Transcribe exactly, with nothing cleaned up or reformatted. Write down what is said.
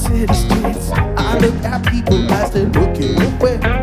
city streets. I look at people as they're looking away.